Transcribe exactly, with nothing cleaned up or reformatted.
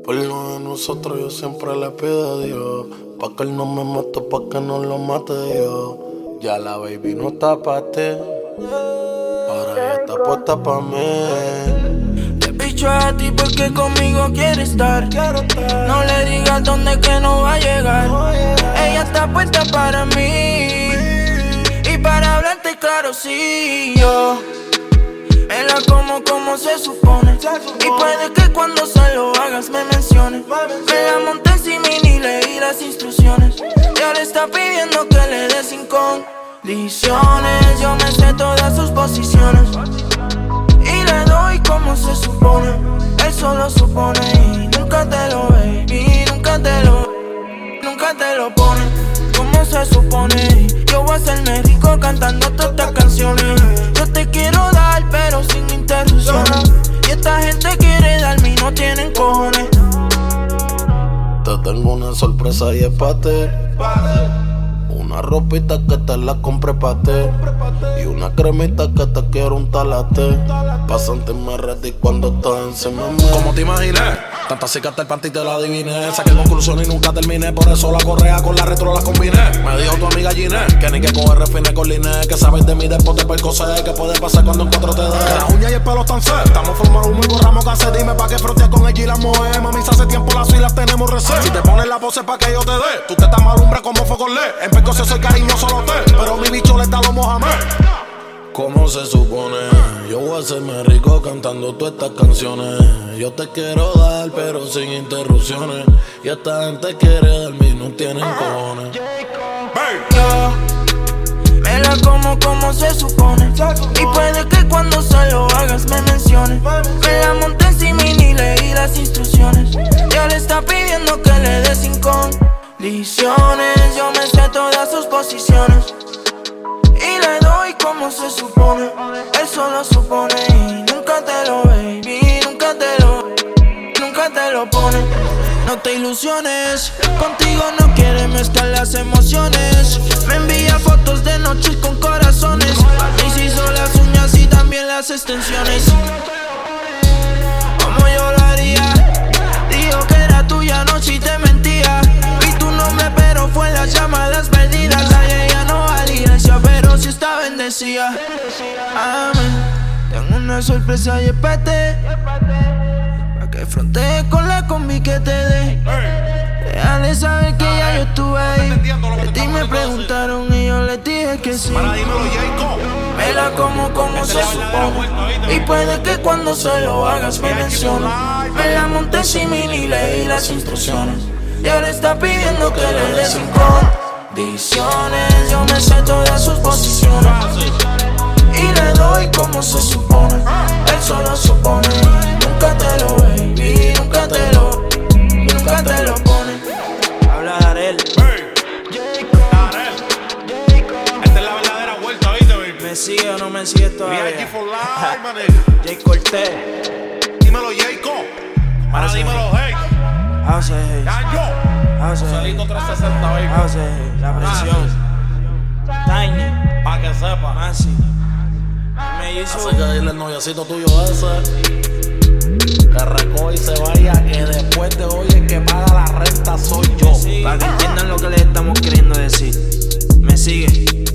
Por lo de nosotros yo siempre le pido a Dios, pa' que él no me mate, pa' que no lo mate yo. Ya la baby no está pa' ti, ahora ya está puesta pa' mí. Te picho a ti porque conmigo quiere estar. No le digas dónde que no va a llegar. Ella está puesta para mí, y para hablarte claro sí yo me la como como se supone. Y puede que cuando se lo hagas me menciones. Me la monté encima y ni leí las instrucciones. Y ahora está pidiendo que le dé sin condiciones. Yo me sé todas sus posiciones y le doy como se supone. Él solo supone y nunca te lo ve. Y nunca te lo, nunca te lo pone como se supone. Yo voy a hacerme rico cantando todas estas canciones. Yo te quiero dar pero sin interrupciones. Y esta gente quiere darme y no tienen cojones. Te tengo una sorpresa y es pa' ti. Una ropita que te la compré pa' ti, y una cremita que te quiero untalate, pa' sentirme ready cuando estás encima de mí. Como te imaginé, tanta cicatriz el panty te la adiviné. Saqué conclusiones y nunca terminé, por eso la correa con la retro la combiné. Me dijo tu amiga Ginette que ni que coger refine con Liné, que sabes de mí después de percocé, que puede pasar cuando encuentro te dé. Que la uña y el pelo están set, estamos formados muy borramos que hace. Dime pa' que froteas con ella y la moe. Mami, hace tiempo las suilas tenemos recet. Si te pones la pose pa' que yo te dé, tú te estás malumbra como foco le. En percocé soy cariñoso lo te, pero mi bicho le está lo Mohamed. ¿Cómo se supone? Yo voy a hacerme rico cantando todas estas canciones. Yo te quiero dar pero sin interrupciones, y esta gente quiere darme y no tienen cojones. Yo me la como como se supone, y puede que cuando se lo hagas me menciones. Me la monté encima y ni leí las instrucciones. Ya le está pidiendo que le dé sin condiciones. Yo me sé todas sus posiciones y le doy como se supone. Él solo supone y nunca te lo ve. Y nunca te lo, nunca te lo pone. No te ilusiones, contigo no quiere mezclar las emociones. Me envía fotos de noche con corazones. Y se hizo las uñas y también las extensiones. Como yo lo haría, dijo que era tuya anoche y te mentía. Vi tu nombre pero fue en las llamadas perdidas. Ay, ella no valía, pero si está bendecida. Amén. Tengo una sorpresa y espérate, pa' que frontee con la combi que te dé. Déjale saber que ya yo estuve ahí. De ti me preguntaron y yo les dije que sí. Me la como como se supone, y puede que cuando se lo hagas me menciones. Me la monté encima y ni leí las instrucciones. Y ahora está pidiendo que le dé sin condiciones. Yo me sé todas sus posiciones y le doy como se supone. Él solo supone y nunca te lo ve. Y nunca te lo, nunca te lo pone. Habla de Arel. Arel. Esta es la verdadera vuelta, ¿viste, baby? ¿Me sigue o no me sigue todavía? V I P for life, my nigga. Jay Cortez. Dímelo, Jayco. Ahora dímelo, hey. House hey. Ya yo. House Celito trescientos sesenta, baby. House hey. La presión. Tiny. Pa' que sepa. Masi. Me hizo. Así que dile al noviecito tuyo ese que recoge y se vaya, que después de hoy el que paga la renta soy yo. Para que entiendan lo que les estamos queriendo decir. Me sigue.